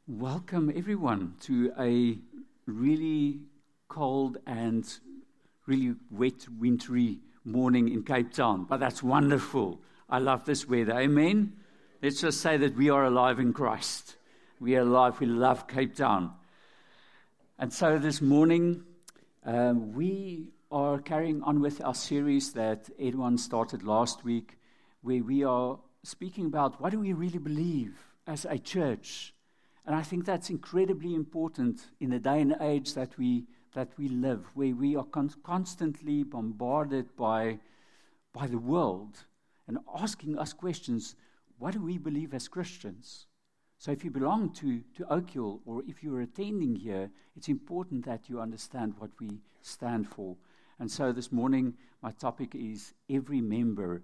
Welcome everyone to a really cold and really wet, wintry morning in Cape Town. But that's wonderful. I love this weather. Amen? Let's just say that we are alive in Christ. We are alive. We love Cape Town. And so this morning, we are carrying on with our series that Edwin started last week, where we are speaking about what do we really believe as a church. And I think that's incredibly important in the day and age that we live, where we are constantly bombarded by the world and asking us questions. What do we believe as Christians? So if you belong to Oak Hill, or if you're attending here, it's important that you understand what we stand for. And so this morning, my topic is every member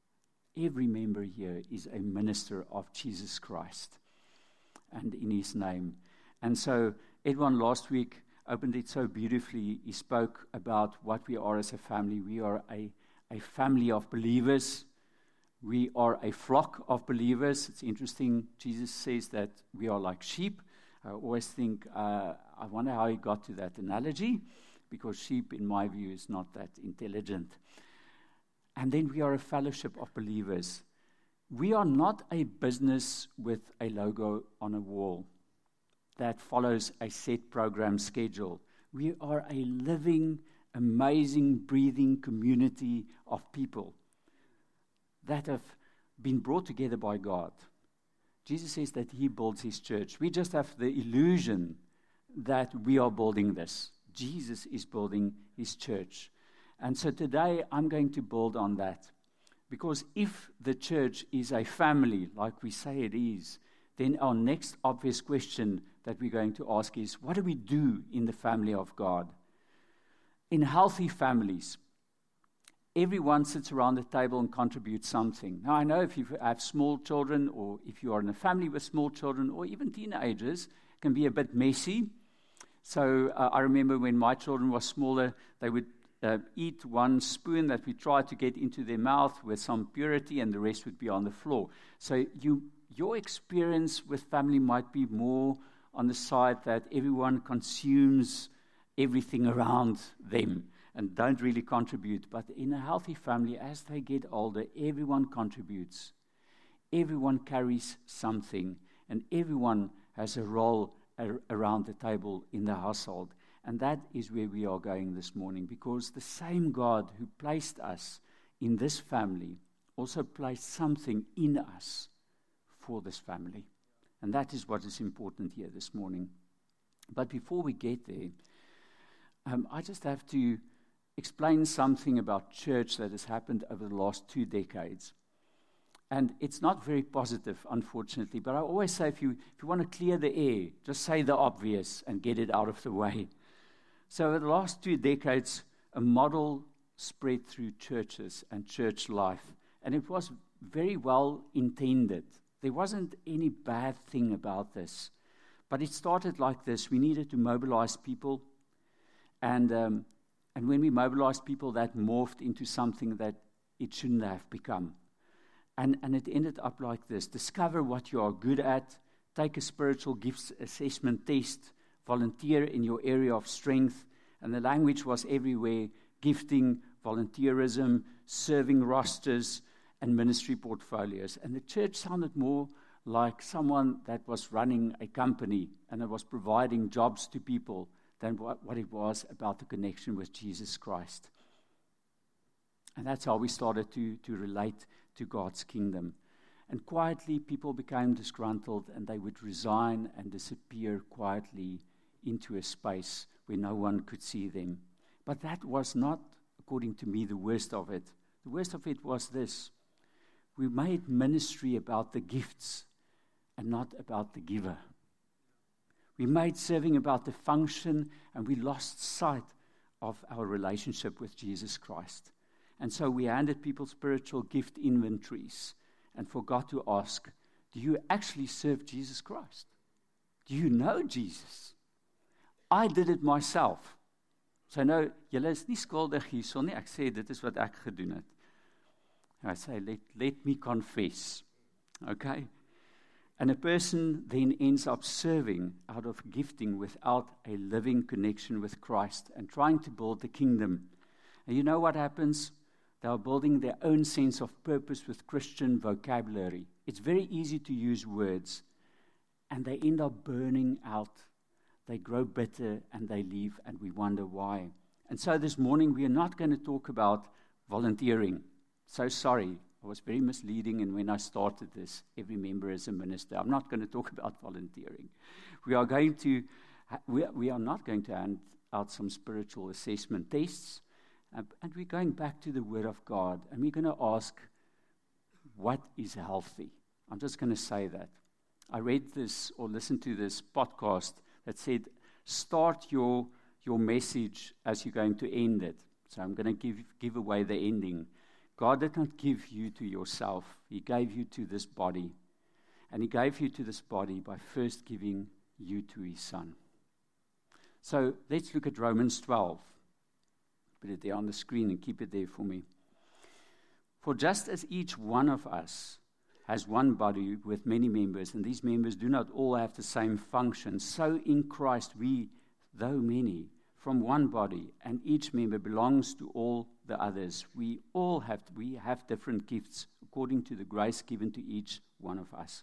here is a minister of Jesus Christ, and in his name. And so Edwin last week opened it so beautifully. He spoke about what we are as a family. We are a family of believers. We are a flock of believers. It's interesting, Jesus says that we are like sheep. I always think, I wonder how he got to that analogy, because sheep, in my view, is not that intelligent. And then we are a fellowship of believers. We are not a business with a logo on a wall that follows a set program schedule. We are a living, amazing, breathing community of people that have been brought together by God. Jesus says that he builds his church. We just have the illusion that we are building this. Jesus is building his church. And so today I'm going to build on that. Because if the church is a family, like we say it is, then our next obvious question that we're going to ask is, what do we do in the family of God? In healthy families, everyone sits around the table and contributes something. Now, I know if you have small children, or if you are in a family with small children, or even teenagers, it can be a bit messy. So I remember when my children were smaller, they would eat one spoon that we tried to get into their mouth with some purity, and the rest would be on the floor. So your experience with family might be more on the side that everyone consumes everything around them and don't really contribute. But in a healthy family, as they get older, everyone contributes. Everyone carries something, and everyone has a role around the table in the household. And that is where we are going this morning, because the same God who placed us in this family also placed something in us for this family. And that is what is important here this morning. But before we get there, I just have to explain something about church that has happened over the last 2 decades. And it's not very positive, unfortunately, but I always say if you want to clear the air, just say the obvious and get it out of the way. So over the last 2 decades, a model spread through churches and church life, and it was very well intended. There wasn't any bad thing about this, but it started like this. We needed to mobilize people, and when we mobilized people, that morphed into something that it shouldn't have become. And it ended up like this: discover what you are good at, take a spiritual gifts assessment test, volunteer in your area of strength. And the language was everywhere: gifting, volunteerism, serving rosters, and ministry portfolios. And the church sounded more like someone that was running a company and it was providing jobs to people than what it was about the connection with Jesus Christ. And that's how we started to relate to God's kingdom. And quietly, people became disgruntled, and they would resign and disappear quietly into a space where no one could see them. But that was not, according to me, the worst of it. The worst of it was this: we made ministry about the gifts and not about the giver. We made serving about the function, and we lost sight of our relationship with Jesus Christ. And so we handed people spiritual gift inventories and forgot to ask, do you actually serve Jesus Christ? Do you know Jesus? I did it myself. So nou, julle is nie skuldig hierson nie. Ek sê dit is wat ek gedoen het. I say, let me confess. Okay? And a person then ends up serving out of gifting without a living connection with Christ and trying to build the kingdom. And you know what happens? They are building their own sense of purpose with Christian vocabulary. It's very easy to use words, and they end up burning out. They grow bitter and they leave, and we wonder why. And so this morning we are not going to talk about volunteering. So sorry. I was very misleading, and when I started this, every member is a minister. I'm not going to talk about volunteering. We are not going to hand out some spiritual assessment tests, and we're going back to the Word of God, and we're going to ask, what is healthy? I'm just going to say that. I read this or listened to this podcast that said, start your message as you're going to end it. So I'm going to give away the ending. God did not give you to yourself. He gave you to this body. And He gave you to this body by first giving you to His Son. So let's look at Romans 12. Put it there on the screen and keep it there for me. For just as each one of us has one body with many members, and these members do not all have the same function, so in Christ we, though many, from one body, and each member belongs to all the others. We have different gifts according to the grace given to each one of us.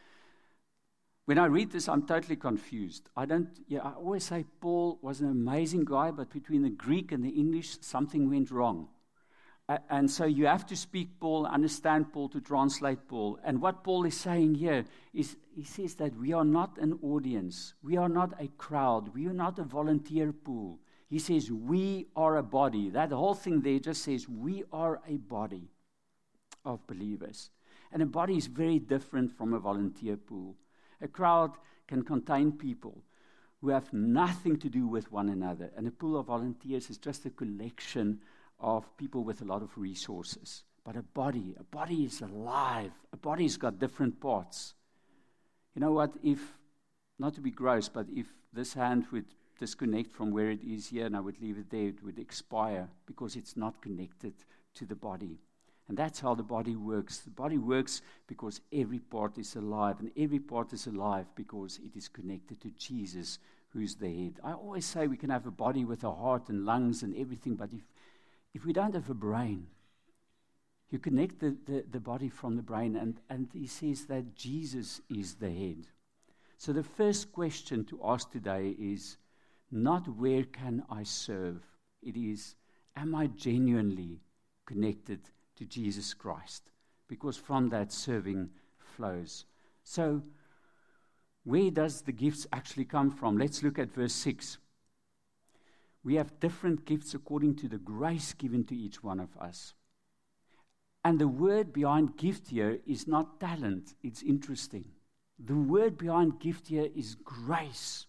When I read this, I'm totally confused. I always say Paul was an amazing guy, but between the Greek and the English, something went wrong. And so you have to speak Paul, understand Paul to translate Paul. And what Paul is saying here is he says that we are not an audience. We are not a crowd. We are not a volunteer pool. He says we are a body. That whole thing there just says we are a body of believers. And a body is very different from a volunteer pool. A crowd can contain people who have nothing to do with one another. And a pool of volunteers is just a collection of people with a lot of resources. But a body is alive. A body's got different parts. You know what, not to be gross, but if this hand would disconnect from where it is here and I would leave it there, it would expire because it's not connected to the body. And that's how the body works. The body works because every part is alive, and every part is alive because it is connected to Jesus, who's the head. I always say we can have a body with a heart and lungs and everything, but if we don't have a brain, you connect the body from the brain, and he says that Jesus is the head. So the first question to ask today is not where can I serve? It is, am I genuinely connected to Jesus Christ? Because from that serving flows. So where does the gifts actually come from? Let's look at verse 6. We have different gifts according to the grace given to each one of us. And the word behind gift here is not talent. It's interesting. The word behind gift here is grace.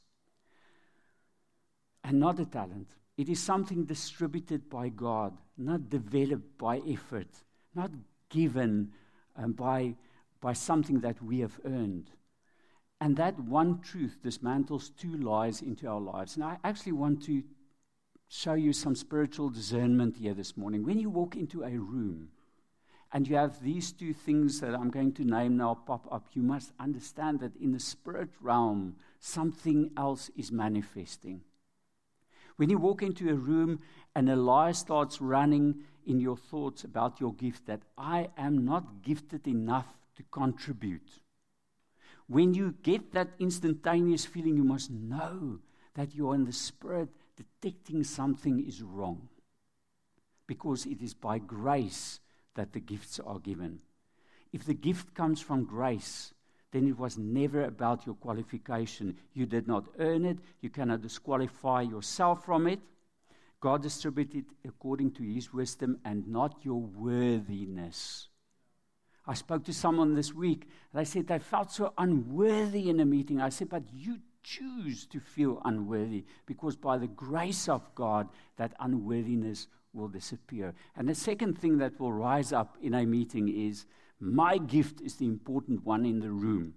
And not a talent. It is something distributed by God, not developed by effort, not given by something that we have earned. And that one truth dismantles two lies into our lives. And I actually want to show you some spiritual discernment here this morning. When you walk into a room and you have these two things that I'm going to name now pop up, you must understand that in the spirit realm, something else is manifesting. When you walk into a room and a lie starts running in your thoughts about your gift, that I am not gifted enough to contribute. When you get that instantaneous feeling, you must know that you're in the spirit detecting something is wrong. Because it is by grace that the gifts are given. If the gift comes from grace, then it was never about your qualification. You did not earn it. You cannot disqualify yourself from it. God distributed according to His wisdom and not your worthiness. I spoke to someone this week, and they said they felt so unworthy in a meeting. I said, but you choose to feel unworthy, because by the grace of God, that unworthiness will disappear. And the second thing that will rise up in a meeting is, my gift is the important one in the room.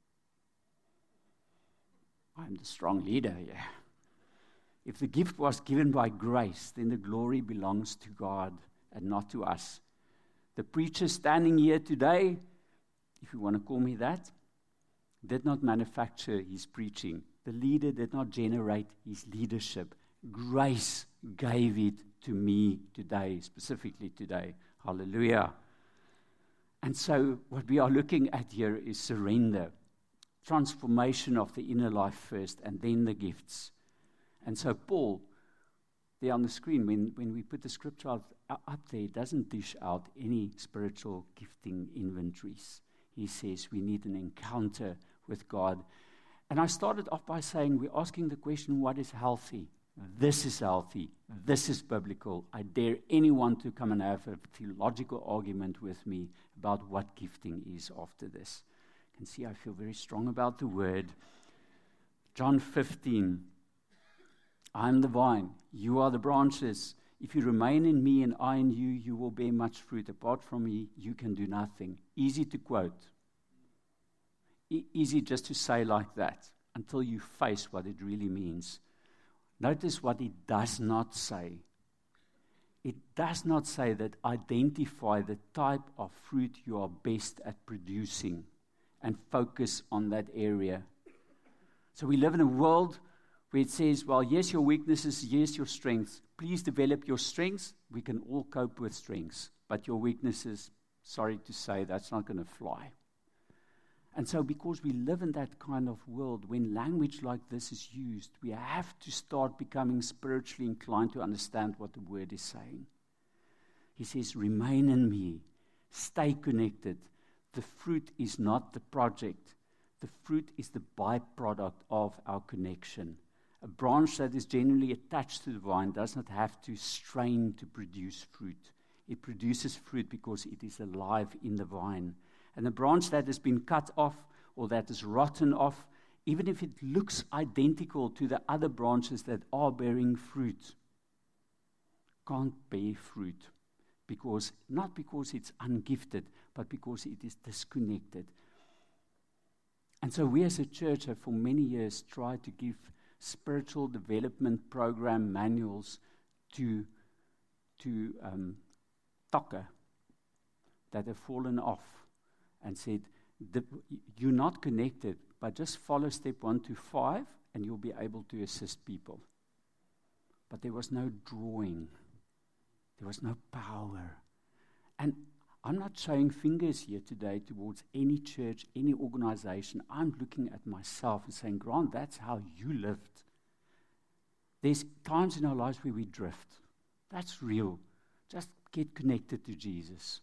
I'm the strong leader here. If the gift was given by grace, then the glory belongs to God and not to us. The preacher standing here today, if you want to call me that, did not manufacture his preaching. The leader did not generate his leadership. Grace gave it to me today, specifically today. Hallelujah. And so what we are looking at here is surrender, transformation of the inner life first, and then the gifts. And so Paul, there on the screen, when we put the scripture up there, doesn't dish out any spiritual gifting inventories. He says we need an encounter with God. And I started off by saying we're asking the question, what is healthy? This is healthy. This is biblical. I dare anyone to come and have a theological argument with me about what gifting is after this. You can see I feel very strong about the word. John 15. I am the vine. You are the branches. If you remain in me and I in you, you will bear much fruit. Apart from me, you can do nothing. Easy to quote. Easy just to say like that until you face what it really means. Notice what it does not say. It does not say that identify the type of fruit you are best at producing and focus on that area. So we live in a world where it says, well, yes, your weaknesses, yes, your strengths. Please develop your strengths. We can all cope with strengths. But your weaknesses, sorry to say, that's not going to fly. And so because we live in that kind of world, when language like this is used, we have to start becoming spiritually inclined to understand what the word is saying. He says, remain in me. Stay connected. The fruit is not the project. The fruit is the byproduct of our connection. A branch that is generally attached to the vine does not have to strain to produce fruit. It produces fruit because it is alive in the vine. And a branch that has been cut off or that is rotten off, even if it looks identical to the other branches that are bearing fruit, can't bear fruit. Not because it's ungifted, but because it is disconnected. And so we as a church have for many years tried to give spiritual development program manuals to Taka that have fallen off and said, you're not connected, but just follow step 1 to 5 and you'll be able to assist people. But there was no drawing. There was no power. And I'm not showing fingers here today towards any church, any organization. I'm looking at myself and saying, Grant, that's how you lived. There's times in our lives where we drift. That's real. Just get connected to Jesus.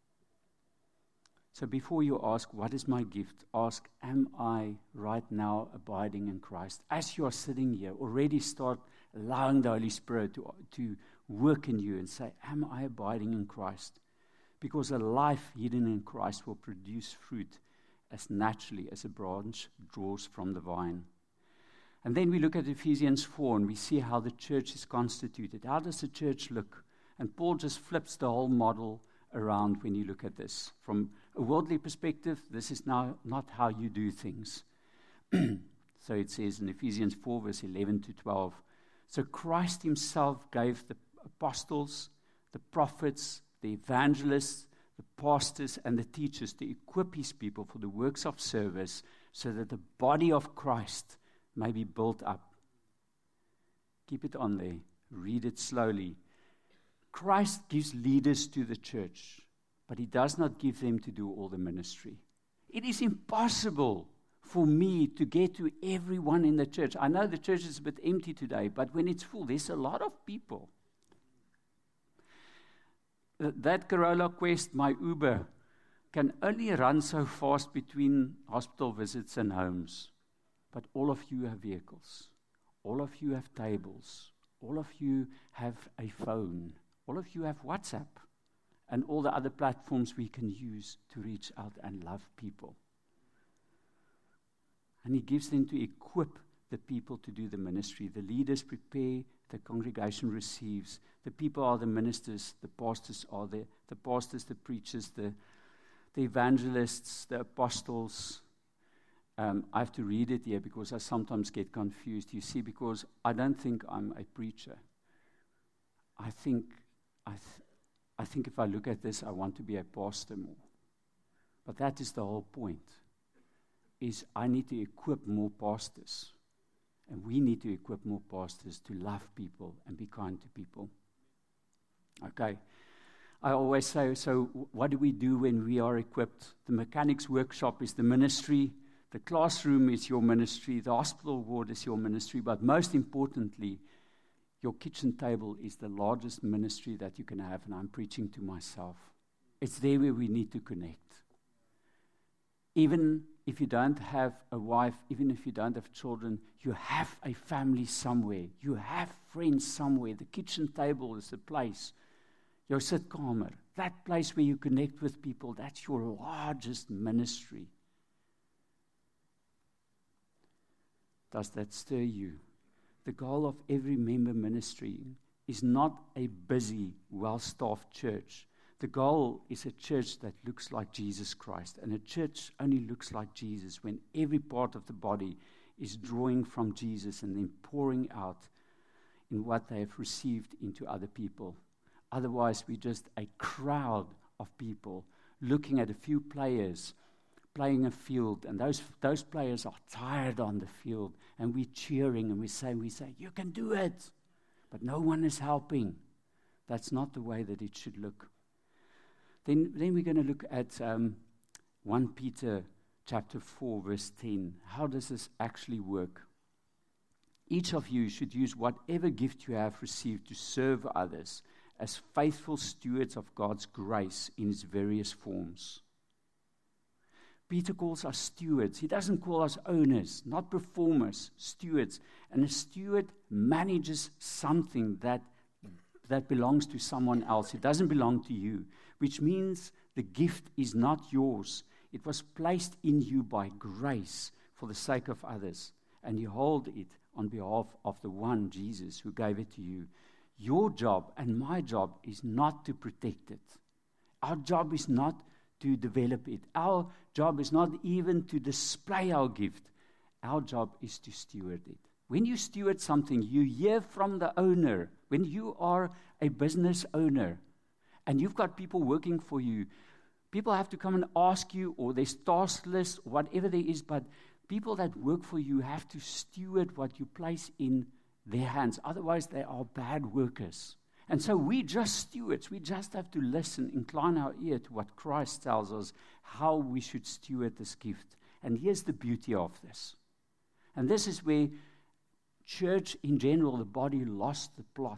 So before you ask, what is my gift? Ask, am I right now abiding in Christ? As you are sitting here, already start allowing the Holy Spirit to work in you and say, am I abiding in Christ? Because a life hidden in Christ will produce fruit as naturally as a branch draws from the vine. And then we look at Ephesians 4 and we see how the church is constituted. How does the church look? And Paul just flips the whole model around when you look at this. From a worldly perspective, this is now not how you do things. So it says in Ephesians 4, verse 11 to 12, so Christ himself gave the apostles, the prophets, the evangelists, the pastors, and the teachers to equip his people for the works of service so that the body of Christ may be built up. Keep it on there. Read it slowly. Christ gives leaders to the church, but he does not give them to do all the ministry. It is impossible for me to get to everyone in the church. I know the church is a bit empty today, but when it's full, there's a lot of people. That Corolla Quest, my Uber, can only run so fast between hospital visits and homes. But all of you have vehicles. All of you have tables. All of you have a phone. All of you have WhatsApp and all the other platforms we can use to reach out and love people. And he gives them to equip the people to do the ministry. The leaders prepare, the congregation receives. The people are the ministers, the pastors are the pastors, the preachers, the evangelists, the apostles. I have to read it here because I sometimes get confused. You see, because I don't think I'm a preacher. I think if I look at this, I want to be a pastor more. But that is the whole point. is I need to equip more pastors. And we need to equip more pastors to love people and be kind to people. Okay. I always say, so what do we do when we are equipped? The mechanics workshop is the ministry. The classroom is your ministry. The hospital ward is your ministry. But most importantly, your kitchen table is the largest ministry that you can have. And I'm preaching to myself. It's there where we need to connect. Even if you don't have a wife, even if you don't have children, you have a family somewhere. You have friends somewhere. The kitchen table is the place. Your sitkamer, that place where you connect with people, that's your largest ministry. Does that stir you? The goal of every member ministry is not a busy, well-staffed church. The goal is a church that looks like Jesus Christ. And a church only looks like Jesus when every part of the body is drawing from Jesus and then pouring out in what they have received into other people. Otherwise, we're just a crowd of people looking at a few players playing a field, and those players are tired on the field, and we're cheering, and we say, you can do it, but no one is helping. That's not the way that it should look. Then we're going to look at 1 Peter chapter 4, verse 10. How does this actually work? Each of you should use whatever gift you have received to serve others as faithful stewards of God's grace in its various forms. Peter calls us stewards. He doesn't call us owners, not performers, stewards. And a steward manages something that belongs to someone else. It doesn't belong to you, which means the gift is not yours. It was placed in you by grace for the sake of others, and you hold it on behalf of the one, Jesus, who gave it to you. Your job and my job is not to protect it. Our job is not to develop it. Our job is not even to display our gift. Our job is to steward it. When you steward something, you hear from the owner. When you are a business owner and you've got people working for you, people have to come and ask you, or there's task lists, whatever there is, but people that work for you have to steward what you place in their hands. Otherwise, they are bad workers. And so we just stewards. We just have to listen, incline our ear to what Christ tells us, how we should steward this gift. And here's the beauty of this. And this is where church in general, the body, lost the plot.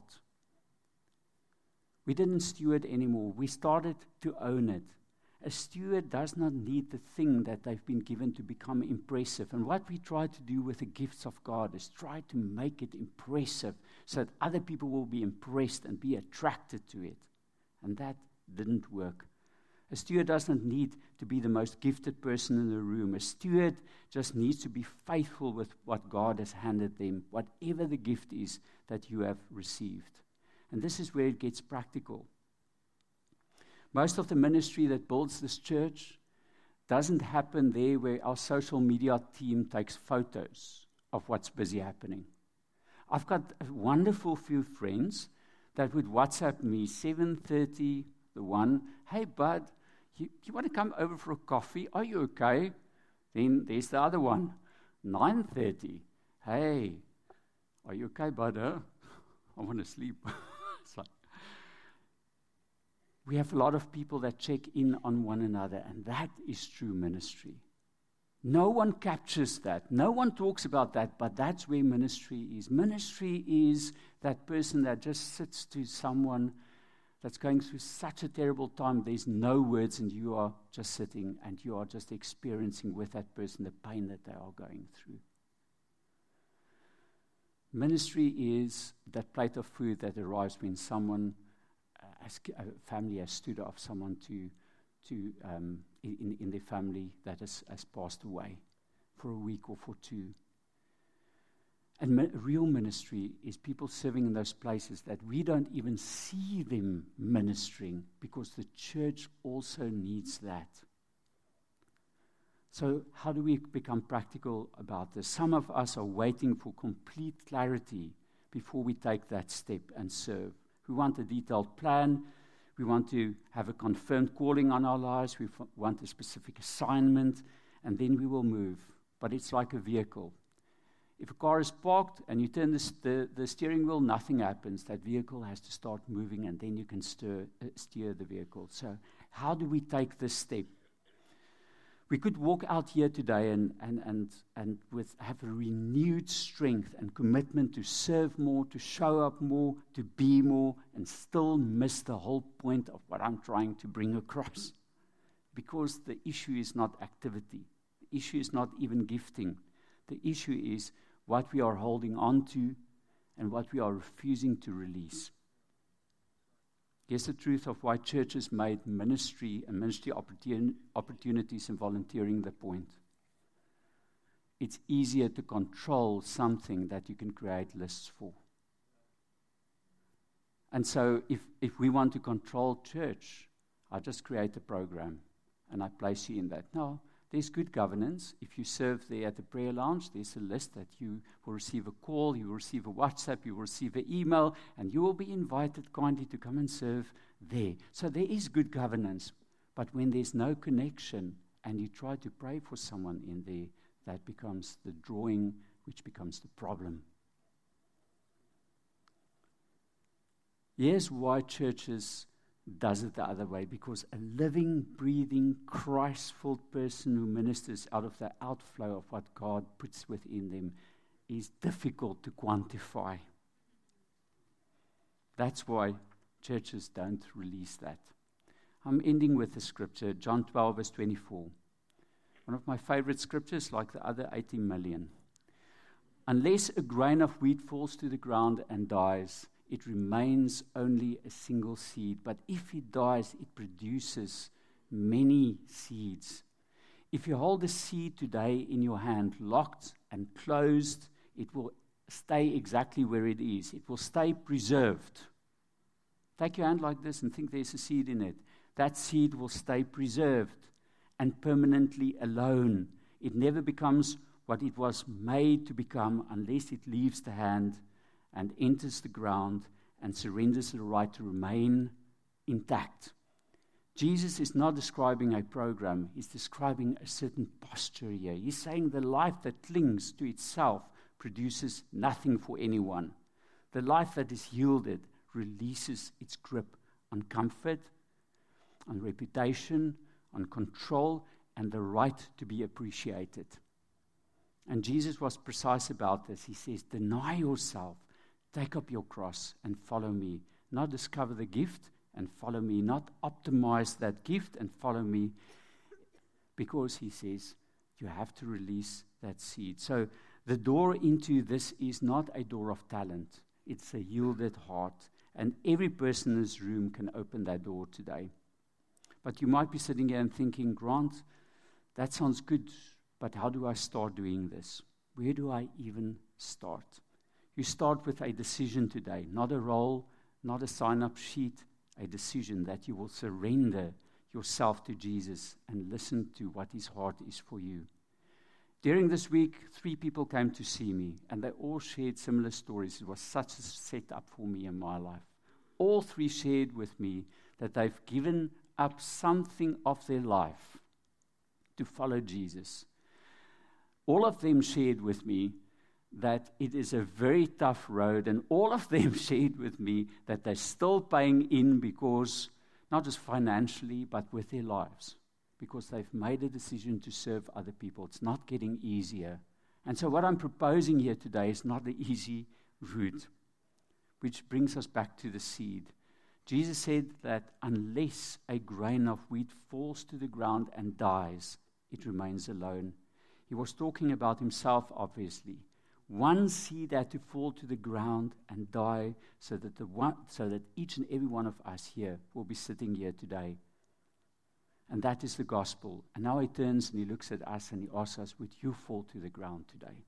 We didn't steward anymore. We started to own it. A steward does not need the thing that they've been given to become impressive. And what we try to do with the gifts of God is try to make it impressive so that other people will be impressed and be attracted to it. And that didn't work. A steward doesn't need to be the most gifted person in the room. A steward just needs to be faithful with what God has handed them, whatever the gift is that you have received. And this is where it gets practical. Most of the ministry that builds this church doesn't happen there where our social media team takes photos of what's busy happening. I've got a wonderful few friends that would WhatsApp me 7:30, the one, hey, bud, you want to come over for a coffee? Are you okay? Then there's the other one, 9:30, hey, are you okay, bud? Huh? I want to sleep. It's like, we have a lot of people that check in on one another, and that is true ministry. No one captures that. No one talks about that, but that's where ministry is. Ministry is that person that just sits to someone that's going through such a terrible time. There's no words, and you are just sitting, and you are just experiencing with that person the pain that they are going through. Ministry is that plate of food that arrives when someone, a family has stood off someone in their family that has passed away for a week or for two. And real ministry is people serving in those places that we don't even see them ministering, because the church also needs that. So how do we become practical about this? Some of us are waiting for complete clarity before we take that step and serve. We want a detailed plan. We want to have a confirmed calling on our lives. We want a specific assignment. and then we will move. But it's like a vehicle. If a car is parked and you turn the steering wheel, nothing happens. That vehicle has to start moving, and then you can steer the vehicle. So how do we take this step? We could walk out here today and have a renewed strength and commitment to serve more, to show up more, to be more, and still miss the whole point of what I'm trying to bring across. Because the issue is not activity. The issue is not even gifting. The issue is what we are holding on to and what we are refusing to release. Here's the truth of why churches made ministry and ministry opportunities and volunteering the point. It's easier to control something that you can create lists for. And so if we want to control church, I just create a program and I place you in that. No, there's good governance. If you serve there at the prayer lounge, there's a list that you will receive a call, you will receive a WhatsApp, you will receive an email, and you will be invited kindly to come and serve there. So there is good governance. But when there's no connection and you try to pray for someone in there, that becomes the drawing, which becomes the problem. Here's why churches does it the other way, because a living, breathing, Christ-filled person who ministers out of the outflow of what God puts within them is difficult to quantify. That's why churches don't release that. I'm ending with the scripture, John 12, verse 24. One of my favorite scriptures, like the other 80 million. Unless a grain of wheat falls to the ground and dies, it remains only a single seed. But if it dies, it produces many seeds. If you hold a seed today in your hand, locked and closed, it will stay exactly where it is. It will stay preserved. Take your hand like this and think there's a seed in it. That seed will stay preserved and permanently alone. It never becomes what it was made to become unless it leaves the hand and enters the ground and surrenders the right to remain intact. Jesus is not describing a program. He's describing a certain posture here. He's saying the life that clings to itself produces nothing for anyone. The life that is yielded releases its grip on comfort, on reputation, on control, and the right to be appreciated. And Jesus was precise about this. He says, deny yourself. Take up your cross and follow me. Not discover the gift and follow me. Not optimize that gift and follow me. Because he says, you have to release that seed. So the door into this is not a door of talent. It's a yielded heart. And every person in this room can open that door today. But you might be sitting here and thinking, Grant, that sounds good, but how do I start doing this? Where do I even start? You start with a decision today, not a role, not a sign-up sheet, a decision that you will surrender yourself to Jesus and listen to what his heart is for you. During this week, 3 people came to see me, and they all shared similar stories. It was such a setup for me in my life. All 3 shared with me that they've given up something of their life to follow Jesus. All of them shared with me that it is a very tough road, and all of them shared with me that they're still paying in because, not just financially, but with their lives, because they've made a decision to serve other people. It's not getting easier. And so what I'm proposing here today is not the easy route, which brings us back to the seed. Jesus said that unless a grain of wheat falls to the ground and dies, it remains alone. He was talking about himself, obviously. One seed had to fall to the ground and die so that each and every one of us here will be sitting here today. And that is the gospel. And now he turns and he looks at us and he asks us, would you fall to the ground today?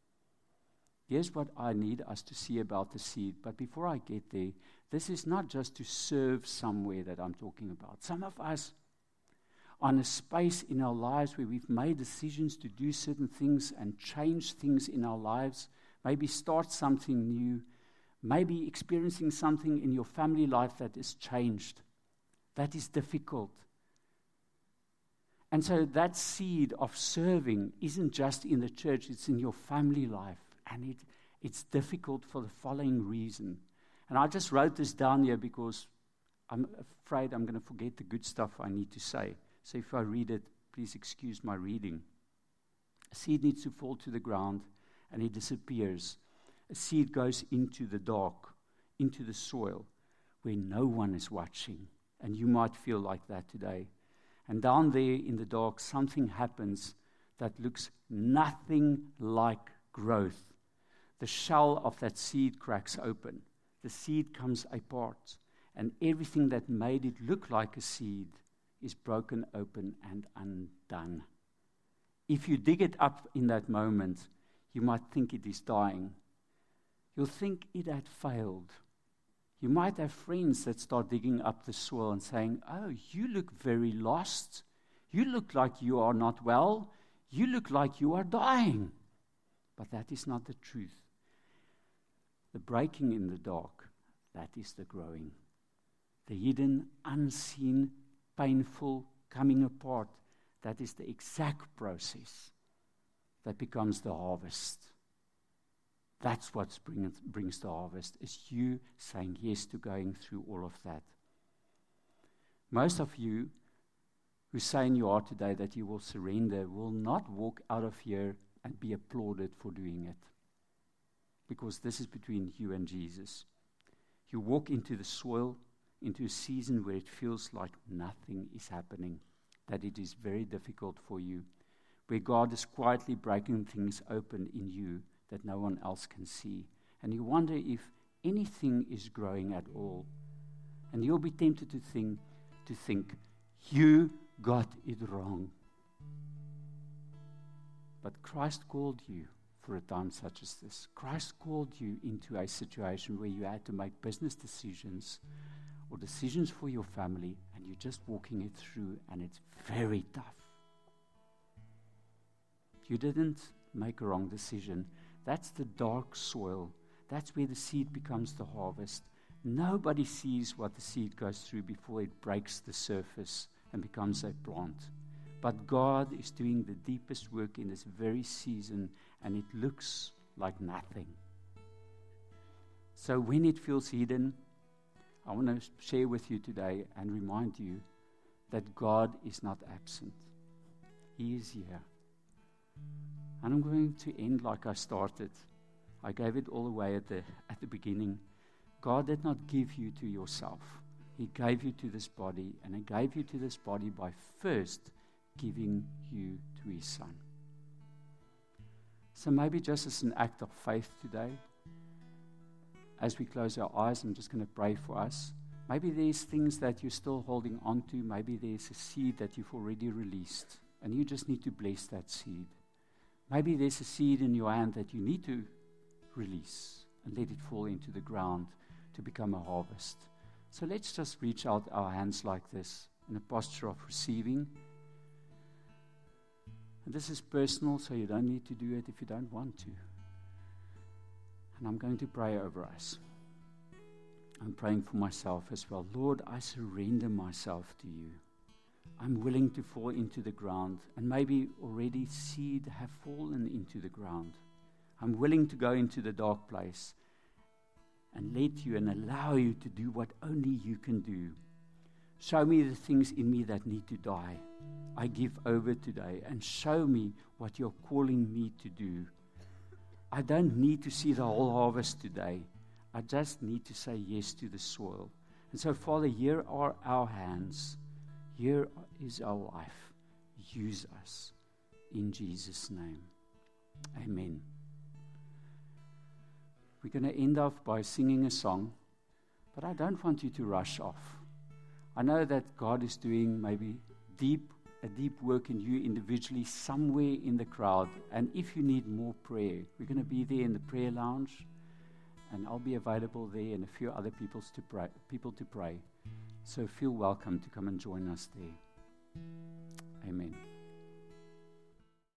Here's what I need us to see about the seed. But before I get there, this is not just to serve somewhere that I'm talking about. Some of us are in a space in our lives where we've made decisions to do certain things and change things in our lives, maybe start something new, maybe experiencing something in your family life that is changed. That is difficult. And so that seed of serving isn't just in the church, it's in your family life. And it's difficult for the following reason. And I just wrote this down here because I'm afraid I'm going to forget the good stuff I need to say. So if I read it, please excuse my reading. A seed needs to fall to the ground and it disappears. A seed goes into the dark, into the soil, where no one is watching. And you might feel like that today. And down there in the dark, something happens that looks nothing like growth. The shell of that seed cracks open. The seed comes apart. And everything that made it look like a seed is broken open and undone. If you dig it up in that moment, you might think it is dying. You'll think it had failed. You might have friends that start digging up the soil and saying, "Oh, you look very lost. You look like you are not well. You look like you are dying." But that is not the truth. The breaking in the dark, that is the growing. The hidden, unseen, painful coming apart, that is the exact process that becomes the harvest. That's what brings the harvest, is you saying yes to going through all of that. Most of you who say in your heart today that you will surrender will not walk out of here and be applauded for doing it. Because this is between you and Jesus. You walk into the soil, into a season where it feels like nothing is happening, that it is very difficult for you, where God is quietly breaking things open in you that no one else can see. And you wonder if anything is growing at all. And you'll be tempted to think, you got it wrong. But Christ called you for a time such as this. Christ called you into a situation where you had to make business decisions or decisions for your family, and you're just walking it through, and it's very tough. You didn't make a wrong decision. That's the dark soil. That's where the seed becomes the harvest. Nobody sees what the seed goes through before it breaks the surface and becomes a plant. But God is doing the deepest work in this very season, and it looks like nothing. So when it feels hidden, I want to share with you today and remind you that God is not absent. He is here. And I'm going to end like I started. I gave it all away at the beginning. God did not give you to yourself. He gave you to this body, and He gave you to this body by first giving you to His Son. So maybe just as an act of faith today, as we close our eyes, I'm just going to pray for us. Maybe there's things that you're still holding on to. Maybe there's a seed that you've already released, and you just need to bless that seed. Maybe there's a seed in your hand that you need to release and let it fall into the ground to become a harvest. So let's just reach out our hands like this in a posture of receiving. And this is personal, so you don't need to do it if you don't want to. And I'm going to pray over us. I'm praying for myself as well. Lord, I surrender myself to you. I'm willing to fall into the ground, and maybe already seed have fallen into the ground. I'm willing to go into the dark place and let you and allow you to do what only you can do. Show me the things in me that need to die. I give over today, and show me what you're calling me to do. I don't need to see the whole harvest today. I just need to say yes to the soil. And so, Father, here are our hands. Here is our life. Use us. In Jesus' name. Amen. We're going to end off by singing a song, but I don't want you to rush off. I know that God is doing maybe a deep work in you individually somewhere in the crowd. And if you need more prayer, we're going to be there in the prayer lounge, and I'll be available there and a few other people to pray. So feel welcome to come and join us there. Amen.